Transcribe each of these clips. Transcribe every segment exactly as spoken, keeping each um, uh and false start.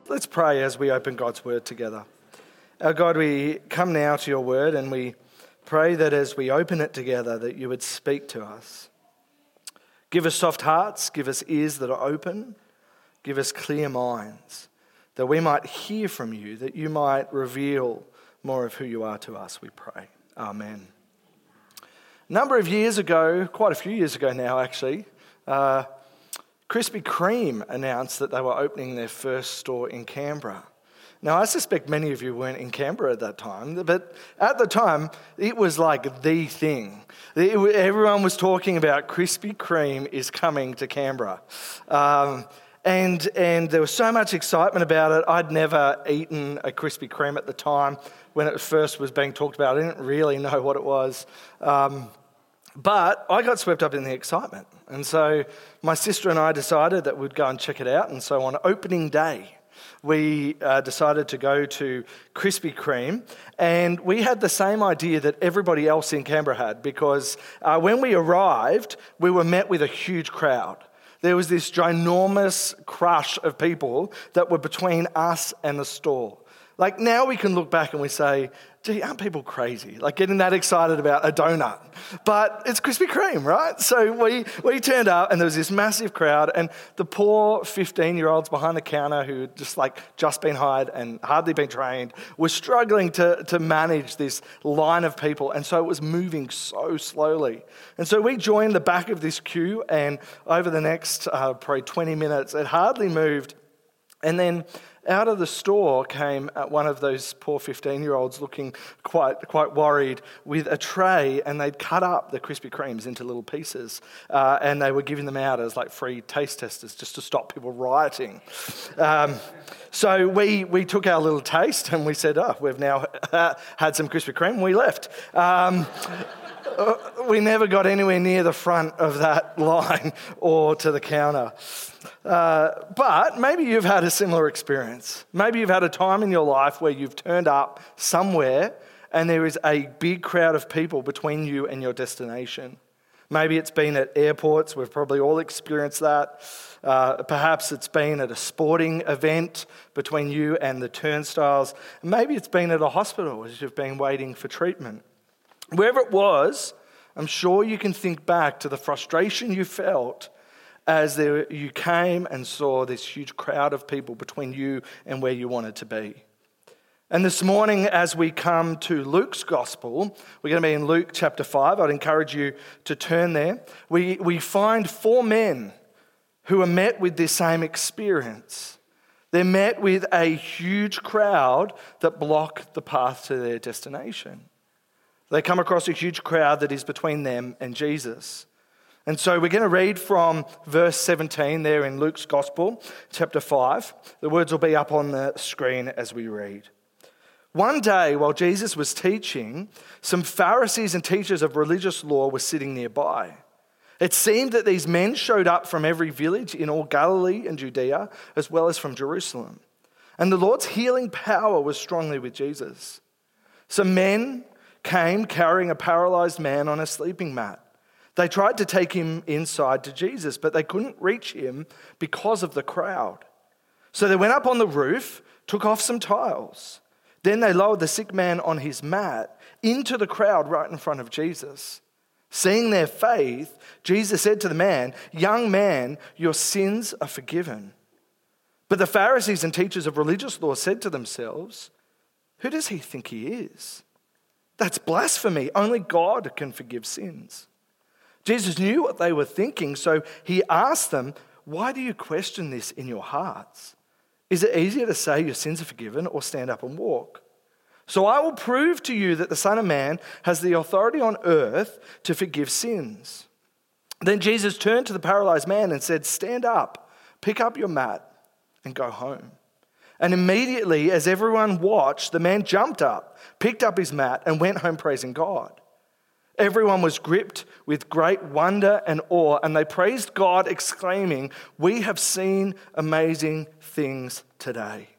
Let's pray as we open God's word together. Our God, we come now to your word and we pray that as we open it together, that you would speak to us. Give us soft hearts, give us ears that are open, give us clear minds, that we might hear from you, that you might reveal more of who you are to us, we pray. Amen. A number of years ago, quite a few years ago now actually, uh, Krispy Kreme announced that they were opening their first store in Canberra. Now, I suspect many of you weren't in Canberra at that time, but at the time, it was like the thing. It, everyone was talking about Krispy Kreme is coming to Canberra. Um, and and there was so much excitement about it. I'd never eaten a Krispy Kreme at the time when it first was being talked about. I didn't really know what it was. Um, But I got swept up in the excitement. And so my sister and I decided that we'd go and check it out. And so on opening day, we uh, decided to go to Krispy Kreme. And we had the same idea that everybody else in Canberra had, because uh, when we arrived, we were met with a huge crowd. There was this ginormous crush of people that were between us and the store. Like, now we can look back and we say, gee, aren't people crazy? Like, getting that excited about a donut. But it's Krispy Kreme, right? So we, we turned up and there was this massive crowd, and the poor fifteen-year-olds behind the counter who had just like just been hired and hardly been trained were struggling to, to manage this line of people. And so it was moving so slowly. And so we joined the back of this queue, and over the next uh, probably twenty minutes, it hardly moved. And then out of the store came one of those poor fifteen-year-olds looking quite quite worried with a tray, and they'd cut up the Krispy Kremes into little pieces, uh, and they were giving them out as like free taste testers just to stop people rioting. Um, so we we took our little taste and we said, oh, we've now had some Krispy Kreme, and we left. Um, we never got anywhere near the front of that line or to the counter. Uh, but maybe you've had a similar experience. Maybe you've had a time in your life where you've turned up somewhere and there is a big crowd of people between you and your destination. Maybe it's been at airports. We've probably all experienced that. Uh, perhaps it's been at a sporting event between you and the turnstiles. Maybe it's been at a hospital as you've been waiting for treatment. Wherever it was, I'm sure you can think back to the frustration you felt as there, you came and saw this huge crowd of people between you and where you wanted to be. And this morning, as we come to Luke's Gospel, we're going to be in Luke chapter five. I'd encourage you to turn there. We, we find four men who are met with this same experience. They're met with a huge crowd that block the path to their destination. They come across a huge crowd that is between them and Jesus. And so we're going to read from verse seventeen there in Luke's Gospel, chapter five. The words will be up on the screen as we read. One day while Jesus was teaching, some Pharisees and teachers of religious law were sitting nearby. It seemed that these men showed up from every village in all Galilee and Judea, as well as from Jerusalem. And the Lord's healing power was strongly with Jesus. Some men came carrying a paralyzed man on a sleeping mat. They tried to take him inside to Jesus, but they couldn't reach him because of the crowd. So they went up on the roof, took off some tiles. Then they lowered the sick man on his mat into the crowd right in front of Jesus. Seeing their faith, Jesus said to the man, "Young man, your sins are forgiven." But the Pharisees and teachers of religious law said to themselves, "Who does he think he is? That's blasphemy. Only God can forgive sins." Jesus knew what they were thinking, so he asked them, "Why do you question this in your hearts? Is it easier to say your sins are forgiven or stand up and walk? So I will prove to you that the Son of Man has the authority on earth to forgive sins." Then Jesus turned to the paralyzed man and said, "Stand up, pick up your mat, and go home." And immediately, as everyone watched, the man jumped up, picked up his mat, and went home praising God. Everyone was gripped with great wonder and awe, and they praised God, exclaiming, "We have seen amazing things today."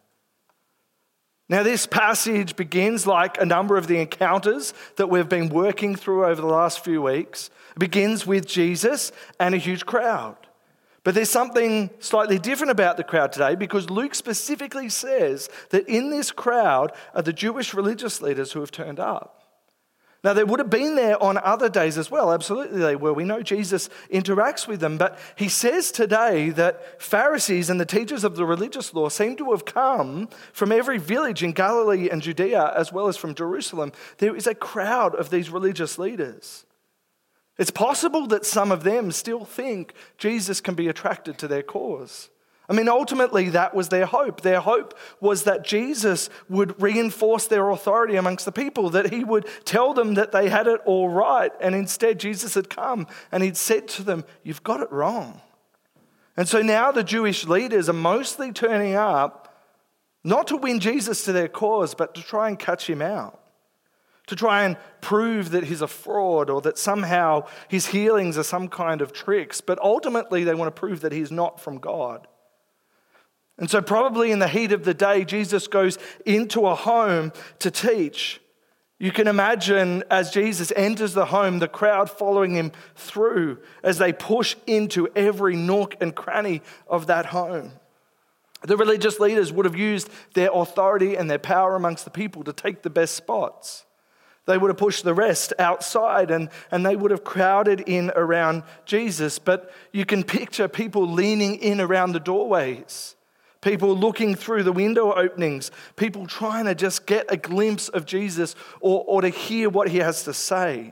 Now, this passage begins like a number of the encounters that we've been working through over the last few weeks. It begins with Jesus and a huge crowd. But there's something slightly different about the crowd today, because Luke specifically says that in this crowd are the Jewish religious leaders who have turned up. Now, they would have been there on other days as well. Absolutely they were. We know Jesus interacts with them. But he says today that Pharisees and the teachers of the religious law seem to have come from every village in Galilee and Judea, as well as from Jerusalem. There is a crowd of these religious leaders. It's possible that some of them still think Jesus can be attracted to their cause. I mean, ultimately, that was their hope. Their hope was that Jesus would reinforce their authority amongst the people, that he would tell them that they had it all right. And instead, Jesus had come and he'd said to them, "You've got it wrong." And so now the Jewish leaders are mostly turning up, not to win Jesus to their cause, but to try and catch him out, to try and prove that he's a fraud or that somehow his healings are some kind of tricks. But ultimately, they want to prove that he's not from God. And so probably in the heat of the day, Jesus goes into a home to teach. You can imagine as Jesus enters the home, the crowd following him through as they push into every nook and cranny of that home. The religious leaders would have used their authority and their power amongst the people to take the best spots. They would have pushed the rest outside and, and they would have crowded in around Jesus. But you can picture people leaning in around the doorways, people looking through the window openings, people trying to just get a glimpse of Jesus or, or to hear what he has to say.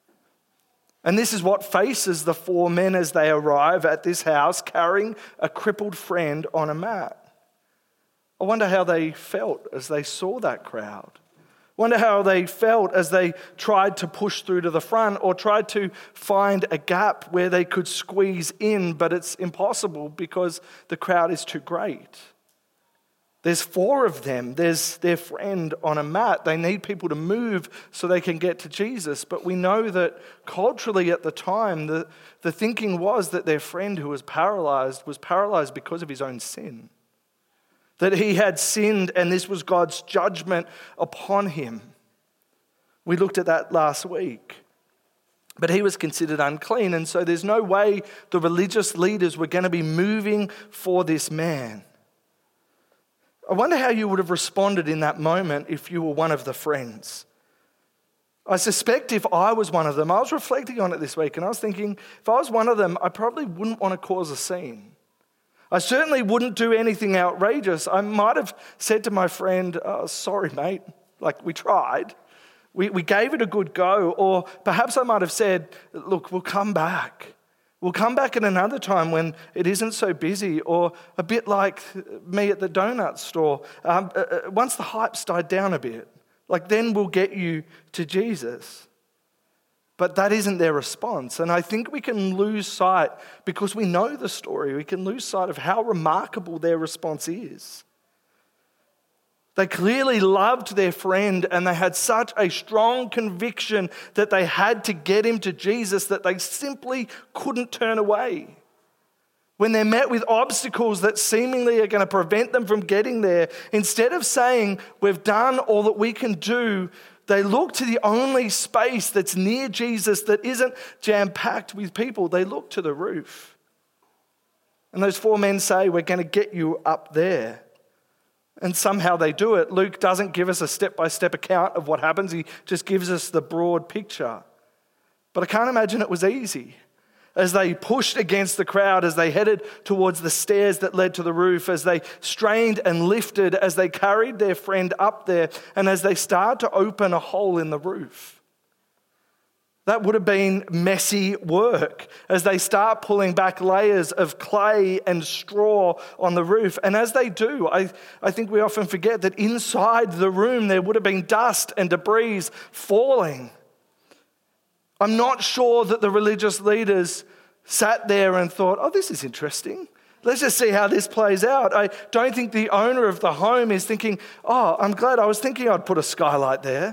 And this is what faces the four men as they arrive at this house carrying a crippled friend on a mat. I wonder how they felt as they saw that crowd. Wonder how they felt as they tried to push through to the front or tried to find a gap where they could squeeze in, but it's impossible because the crowd is too great. There's four of them. There's their friend on a mat. They need people to move so they can get to Jesus. But we know that culturally at the time, the, the thinking was that their friend who was paralyzed was paralyzed because of his own sin. That he had sinned and this was God's judgment upon him. We looked at that last week. But he was considered unclean, and so there's no way the religious leaders were going to be moving for this man. I wonder how you would have responded in that moment if you were one of the friends. I suspect if I was one of them, I was reflecting on it this week and I was thinking, if I was one of them, I probably wouldn't want to cause a scene. I certainly wouldn't do anything outrageous. I might have said to my friend, oh, sorry, mate, like we tried. We, we gave it a good go. Or perhaps I might have said, look, we'll come back. We'll come back at another time when it isn't so busy. Or a bit like me at the donut store. Um, uh, once the hype's died down a bit, like then we'll get you to Jesus. But that isn't their response. And I think we can lose sight, because we know the story, we can lose sight of how remarkable their response is. They clearly loved their friend and they had such a strong conviction that they had to get him to Jesus that they simply couldn't turn away. When they're met with obstacles that seemingly are going to prevent them from getting there, instead of saying, we've done all that we can do, they look to the only space that's near Jesus that isn't jam-packed with people. They look to the roof. And those four men say, we're going to get you up there. And somehow they do it. Luke doesn't give us a step-by-step account of what happens. He just gives us the broad picture. But I can't imagine it was easy. As they pushed against the crowd, as they headed towards the stairs that led to the roof, as they strained and lifted, as they carried their friend up there, and as they started to open a hole in the roof. That would have been messy work as they start pulling back layers of clay and straw on the roof. And as they do, I, I think we often forget that inside the room there would have been dust and debris falling. I'm not sure that the religious leaders sat there and thought, oh, this is interesting. Let's just see how this plays out. I don't think the owner of the home is thinking, oh, I'm glad I was thinking I'd put a skylight there.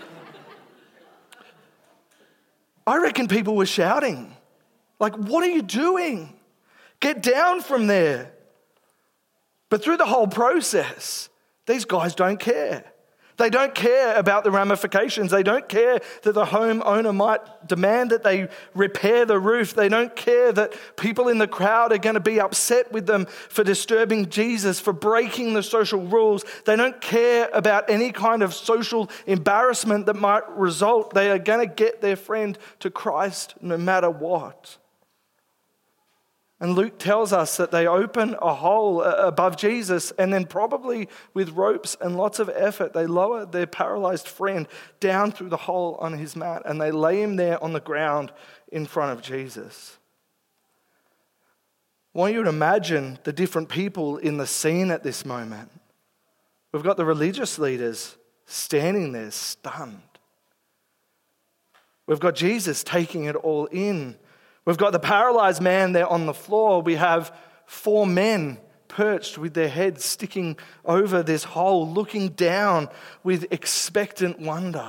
I reckon people were shouting, like, what are you doing? Get down from there. But through the whole process, these guys don't care. They don't care about the ramifications. They don't care that the homeowner might demand that they repair the roof. They don't care that people in the crowd are going to be upset with them for disturbing Jesus, for breaking the social rules. They don't care about any kind of social embarrassment that might result. They are going to get their friend to Christ no matter what. And Luke tells us that they open a hole above Jesus, and then probably with ropes and lots of effort, they lower their paralyzed friend down through the hole on his mat, and they lay him there on the ground in front of Jesus. I want you to imagine the different people in the scene at this moment. We've got the religious leaders standing there stunned. We've got Jesus taking it all in. We've got the paralyzed man there on the floor. We have four men perched with their heads sticking over this hole, looking down with expectant wonder.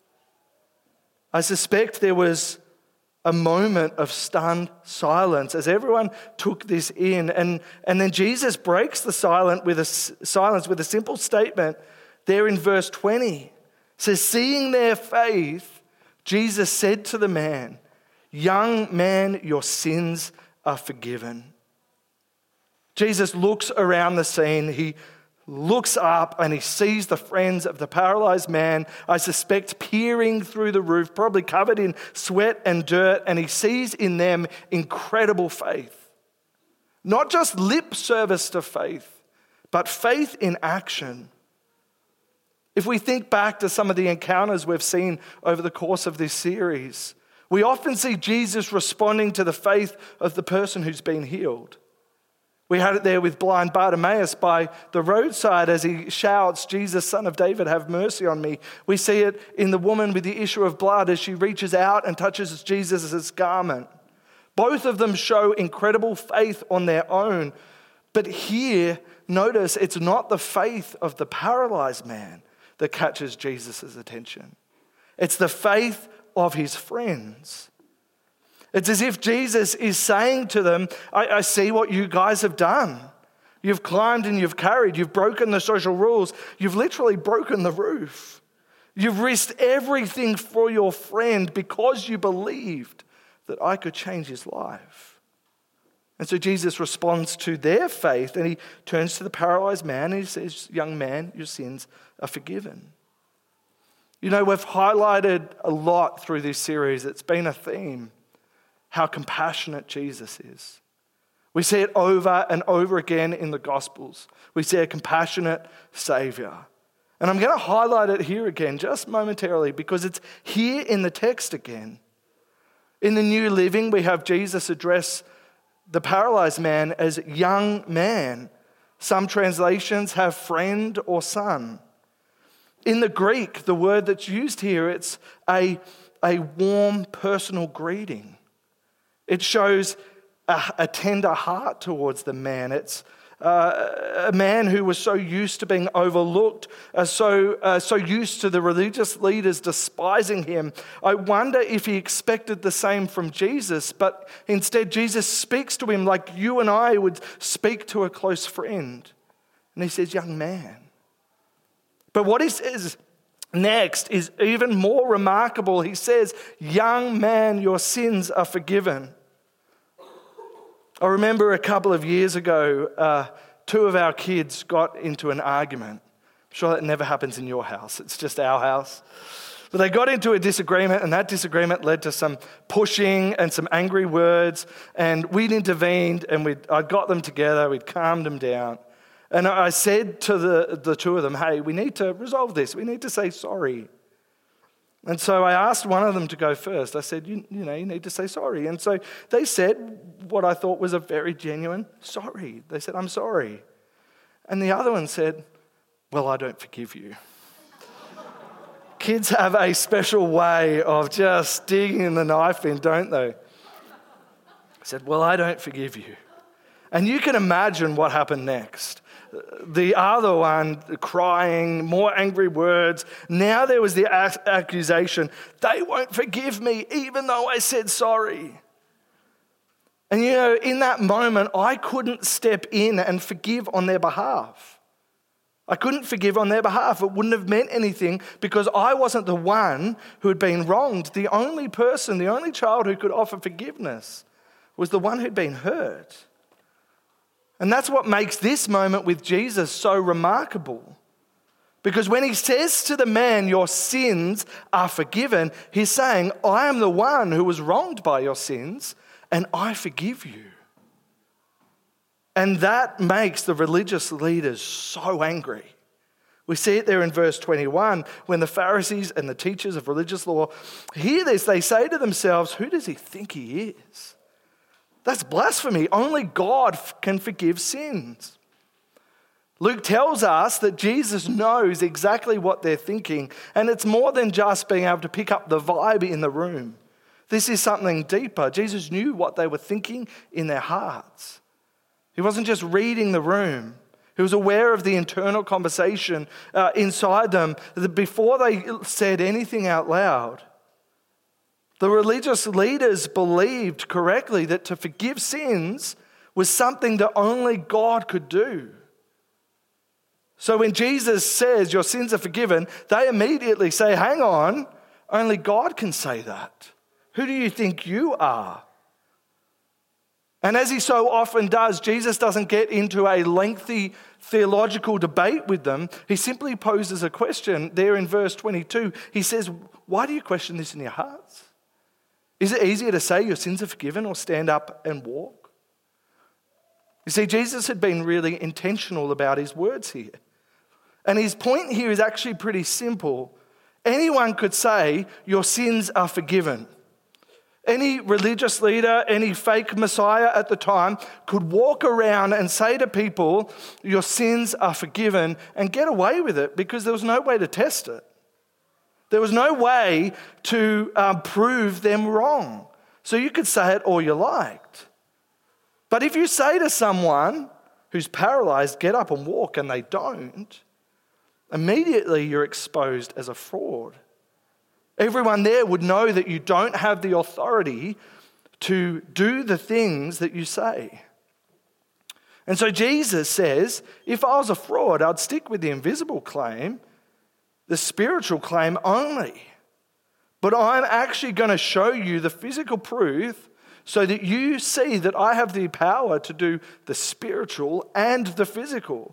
I suspect there was a moment of stunned silence as everyone took this in. And, and then Jesus breaks the silence with a, silence with a simple statement there in verse twenty. It says, seeing their faith, Jesus said to the man, young man, your sins are forgiven. Jesus looks around the scene. He looks up and he sees the friends of the paralyzed man, I suspect peering through the roof, probably covered in sweat and dirt, and he sees in them incredible faith. Not just lip service to faith, but faith in action. If we think back to some of the encounters we've seen over the course of this series, we often see Jesus responding to the faith of the person who's been healed. We had it there with blind Bartimaeus by the roadside as he shouts, Jesus, Son of David, have mercy on me. We see it in the woman with the issue of blood as she reaches out and touches Jesus' garment. Both of them show incredible faith on their own. But here, notice it's not the faith of the paralyzed man that catches Jesus' attention. It's the faith of his friends. It's as if Jesus is saying to them, I, I see what you guys have done. You've climbed and you've carried. You've broken the social rules. You've literally broken the roof. You've risked everything for your friend because you believed that I could change his life. And so Jesus responds to their faith and he turns to the paralyzed man and he says, young man, your sins are forgiven. You know, we've highlighted a lot through this series. It's been a theme, how compassionate Jesus is. We see it over and over again in the Gospels. We see a compassionate Savior. And I'm going to highlight it here again just momentarily because it's here in the text again. In the New Living, we have Jesus address the paralyzed man as young man. Some translations have friend or son. In the Greek, the word that's used here, it's a, a warm personal greeting. It shows a, a tender heart towards the man. It's uh, a man who was so used to being overlooked, uh, so, uh, so used to the religious leaders despising him. I wonder if he expected the same from Jesus, but instead Jesus speaks to him like you and I would speak to a close friend. And he says, young man. But what he says next is even more remarkable. He says, young man, your sins are forgiven. I remember a couple of years ago, uh, two of our kids got into an argument. I'm sure that never happens in your house. It's just our house. But they got into a disagreement, and that disagreement led to some pushing and some angry words. And we'd intervened, and we'd, I'd got them together. We'd calmed them down. And I said to the, the two of them, hey, we need to resolve this. We need to say sorry. And so I asked one of them to go first. I said, you, you know, you need to say sorry. And so they said what I thought was a very genuine sorry. They said, I'm sorry. And the other one said, well, I don't forgive you. Kids have a special way of just digging the knife in, don't they? I said, well, I don't forgive you. And you can imagine what happened next. The other one crying, more angry words. Now there was the accusation, they won't forgive me even though I said sorry. And you know, in that moment, I couldn't step in and forgive on their behalf. I couldn't forgive on their behalf. It wouldn't have meant anything because I wasn't the one who had been wronged. The only person, the only child who could offer forgiveness was the one who'd been hurt. And that's what makes this moment with Jesus so remarkable. Because when he says to the man, your sins are forgiven, he's saying, I am the one who was wronged by your sins and I forgive you. And that makes the religious leaders so angry. We see it there in verse twenty-one, when the Pharisees and the teachers of religious law hear this, they say to themselves, who does he think he is? That's blasphemy. Only God can forgive sins. Luke tells us that Jesus knows exactly what they're thinking, and it's more than just being able to pick up the vibe in the room. This is something deeper. Jesus knew what they were thinking in their hearts. He wasn't just reading the room. He was aware of the internal conversation uh, inside them that before they said anything out loud. The religious leaders believed correctly that to forgive sins was something that only God could do. So when Jesus says your sins are forgiven, they immediately say, hang on, only God can say that. Who do you think you are? And as he so often does, Jesus doesn't get into a lengthy theological debate with them. He simply poses a question there in verse twenty-two. He says, why do you question this in your hearts? Is it easier to say your sins are forgiven or stand up and walk? You see, Jesus had been really intentional about his words here. And his point here is actually pretty simple. Anyone could say your sins are forgiven. Any religious leader, any fake Messiah at the time could walk around and say to people, your sins are forgiven, and get away with it because there was no way to test it. There was no way to um, prove them wrong. So you could say it all you liked. But if you say to someone who's paralyzed, get up and walk, and they don't, immediately you're exposed as a fraud. Everyone there would know that you don't have the authority to do the things that you say. And so Jesus says, if I was a fraud, I'd stick with the invisible claim, the spiritual claim only. But I'm actually going to show you the physical proof so that you see that I have the power to do the spiritual and the physical.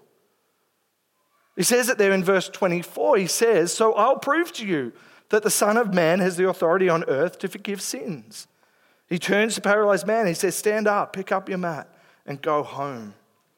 He says it there in verse twenty-four. He says, so I'll prove to you that the Son of Man has the authority on earth to forgive sins. He turns to the paralyzed man. He says, stand up, pick up your mat, and go home.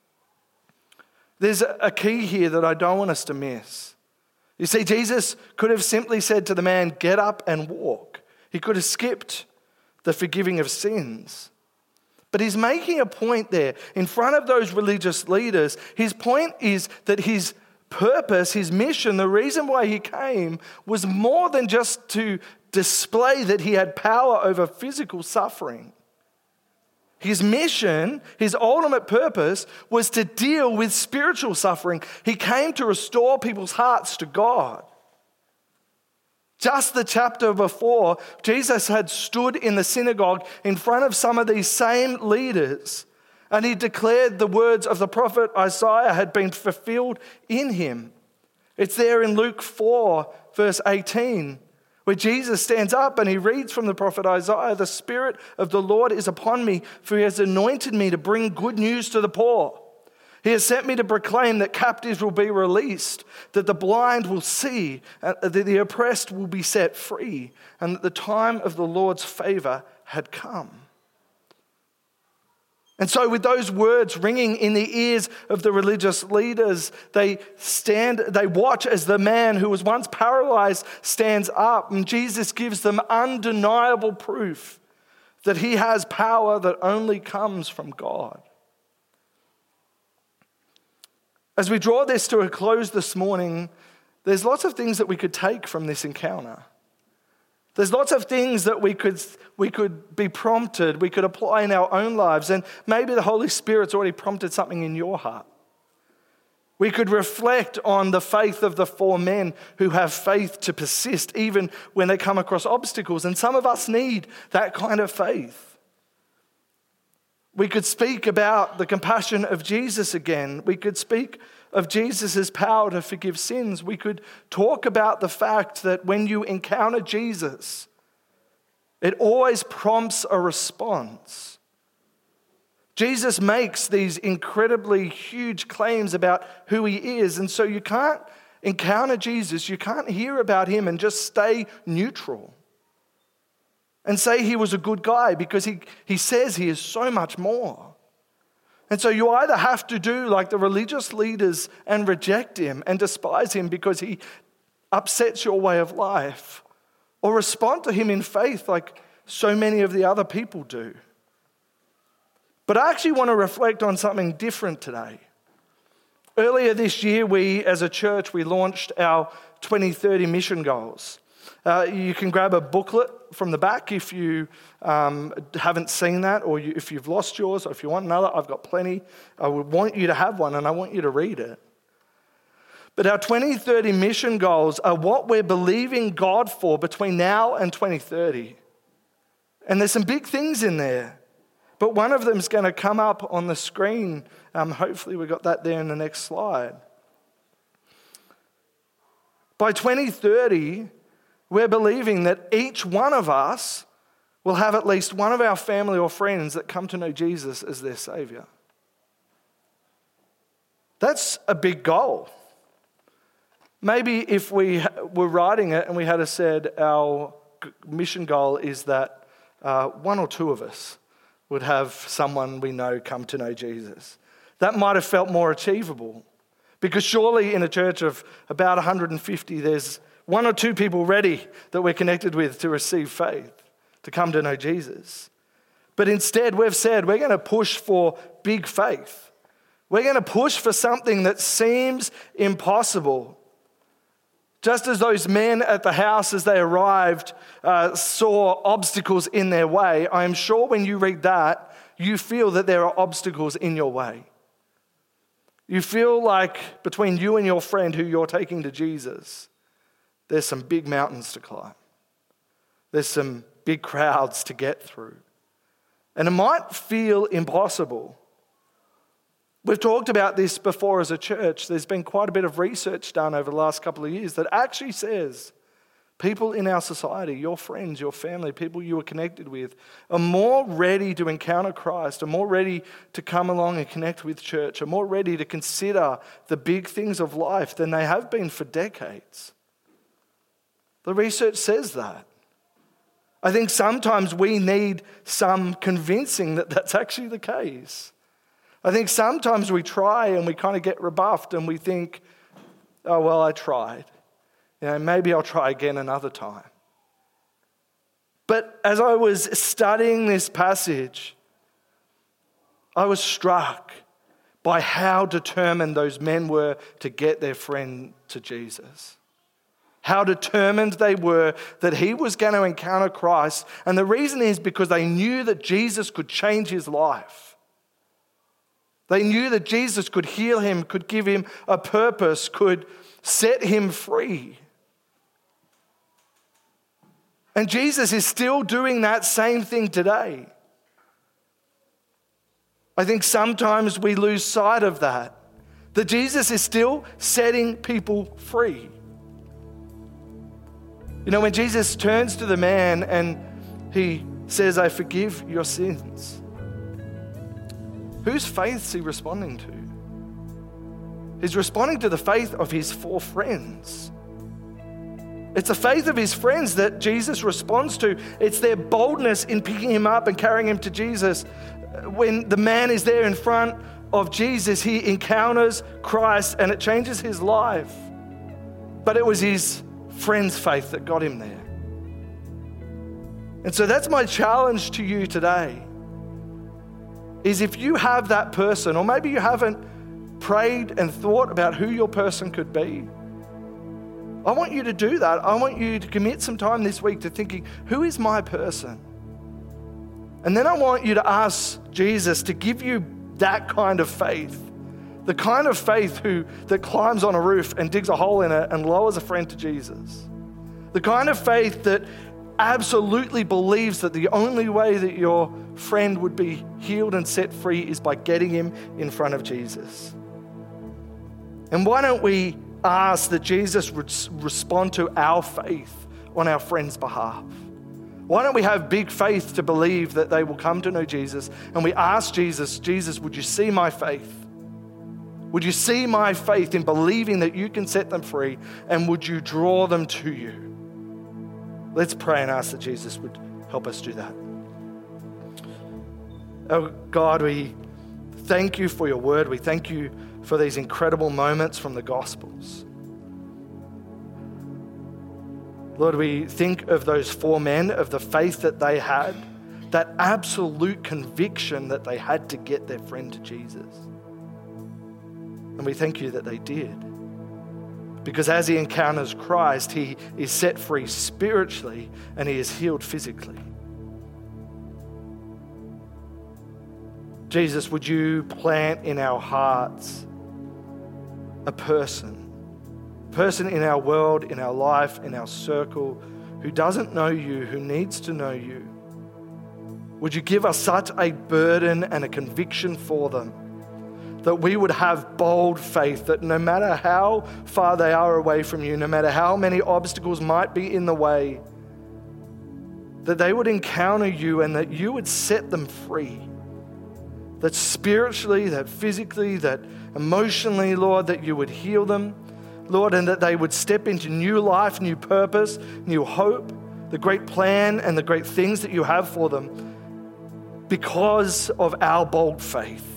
There's a key here that I don't want us to miss. You see, Jesus could have simply said to the man, get up and walk. He could have skipped the forgiving of sins. But he's making a point there in front of those religious leaders. His point is that his purpose, his mission, the reason why he came was more than just to display that he had power over physical suffering. His mission, his ultimate purpose, was to deal with spiritual suffering. He came to restore people's hearts to God. Just the chapter before, Jesus had stood in the synagogue in front of some of these same leaders, and he declared the words of the prophet Isaiah had been fulfilled in him. It's there in Luke four, verse eighteen, where Jesus stands up and he reads from the prophet Isaiah, the Spirit of the Lord is upon me, for he has anointed me to bring good news to the poor. He has sent me to proclaim that captives will be released, that the blind will see, that the oppressed will be set free, and that the time of the Lord's favor had come. And so with those words ringing in the ears of the religious leaders, they stand, they watch as the man who was once paralyzed stands up, and Jesus gives them undeniable proof that he has power that only comes from God. As we draw this to a close this morning, there's lots of things that we could take from this encounter. There's lots of things that we could we could be prompted, we could apply in our own lives, and maybe the Holy Spirit's already prompted something in your heart. We could reflect on the faith of the four men who have faith to persist even when they come across obstacles, and some of us need that kind of faith. We could speak about the compassion of Jesus again. We could speak of Jesus' power to forgive sins. We could talk about the fact that when you encounter Jesus, it always prompts a response. Jesus makes these incredibly huge claims about who he is, and so you can't encounter Jesus, you can't hear about him and just stay neutral and say he was a good guy, because he, he says he is so much more. And so you either have to do like the religious leaders and reject him and despise him because he upsets your way of life, or respond to him in faith like so many of the other people do. But I actually want to reflect on something different today. Earlier this year, we as a church, we launched our twenty thirty mission goals. Uh, you can grab a booklet from the back if you um, haven't seen that, or you, if you've lost yours, or if you want another, I've got plenty. I would want you to have one, and I want you to read it. But our twenty thirty mission goals are what we're believing God for between now and twenty thirty. And there's some big things in there. But one of them is going to come up on the screen. Um, hopefully we got that there in the next slide. By twenty thirty, we're believing that each one of us will have at least one of our family or friends that come to know Jesus as their Savior. That's a big goal. Maybe if we were writing it and we had said our mission goal is that uh, one or two of us would have someone we know come to know Jesus. That might have felt more achievable, because surely in a church of about one hundred fifty, there's one or two people ready that we're connected with to receive faith, to come to know Jesus. But instead, we've said we're going to push for big faith. We're going to push for something that seems impossible. Just as those men at the house, as they arrived, uh, saw obstacles in their way, I am sure when you read that, you feel that there are obstacles in your way. You feel like between you and your friend who you're taking to Jesus, there's some big mountains to climb. There's some big crowds to get through. And it might feel impossible. We've talked about this before as a church. There's been quite a bit of research done over the last couple of years that actually says people in our society, your friends, your family, people you are connected with, are more ready to encounter Christ, are more ready to come along and connect with church, are more ready to consider the big things of life than they have been for decades. The research says that. I think sometimes we need some convincing that that's actually the case. I think sometimes we try and we kind of get rebuffed and we think, oh, well, I tried. You know, maybe I'll try again another time. But as I was studying this passage, I was struck by how determined those men were to get their friend to Jesus. How determined they were that he was going to encounter Christ. And the reason is because they knew that Jesus could change his life. They knew that Jesus could heal him, could give him a purpose, could set him free. And Jesus is still doing that same thing today. I think sometimes we lose sight of that, that Jesus is still setting people free. You know, when Jesus turns to the man and he says, I forgive your sins, whose faith is he responding to? He's responding to the faith of his four friends. It's the faith of his friends that Jesus responds to. It's their boldness in picking him up and carrying him to Jesus. When the man is there in front of Jesus, he encounters Christ and it changes his life. But it was his friend's faith that got him there. And so that's my challenge to you today. Is if you have that person, or maybe you haven't prayed and thought about who your person could be, I want you to do that. I want you to commit some time this week to thinking, who is my person? And then I want you to ask Jesus to give you that kind of faith, the kind of faith who that climbs on a roof and digs a hole in it and lowers a friend to Jesus. The kind of faith that absolutely believes that the only way that your friend would be healed and set free is by getting him in front of Jesus. And why don't we ask that Jesus would respond to our faith on our friends' behalf? Why don't we have big faith to believe that they will come to know Jesus? And we ask Jesus, Jesus, would you see my faith? Would you see my faith in believing that you can set them free? And would you draw them to you? Let's pray and ask that Jesus would help us do that. Oh God, we thank you for your word. We thank you for these incredible moments from the Gospels. Lord, we think of those four men, of the faith that they had, that absolute conviction that they had to get their friend to Jesus. And we thank you that they did. Because as he encounters Christ, he is set free spiritually and he is healed physically. Jesus, would you plant in our hearts a person, person in our world, in our life, in our circle, who doesn't know you, who needs to know you? Would you give us such a burden and a conviction for them that we would have bold faith that no matter how far they are away from you, no matter how many obstacles might be in the way, that they would encounter you and that you would set them free. That spiritually, that physically, that emotionally, Lord, that you would heal them, Lord, and that they would step into new life, new purpose, new hope, the great plan and the great things that you have for them because of our bold faith.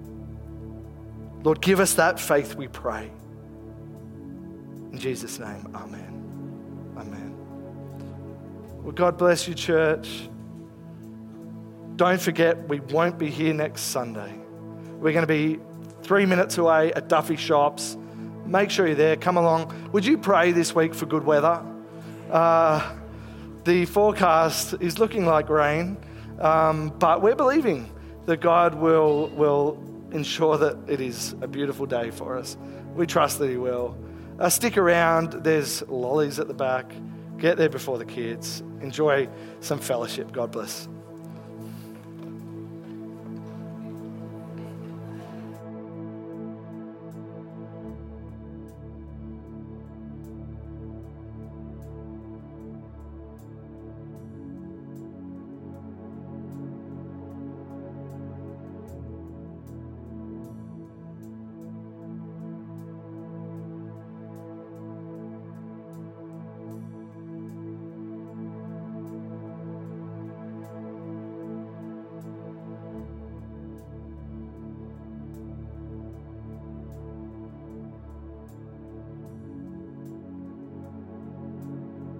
Lord, give us that faith, we pray. In Jesus' name, amen. Amen. Well, God bless you, church. Don't forget, we won't be here next Sunday. We're going to be three minutes away at Duffy Shops. Make sure you're there. Come along. Would you pray this week for good weather? Uh, the forecast is looking like rain, um, but we're believing that God will will ensure that it is a beautiful day for us. We trust that he will. Uh, stick around. There's lollies at the back. Get there before the kids. Enjoy some fellowship. God bless.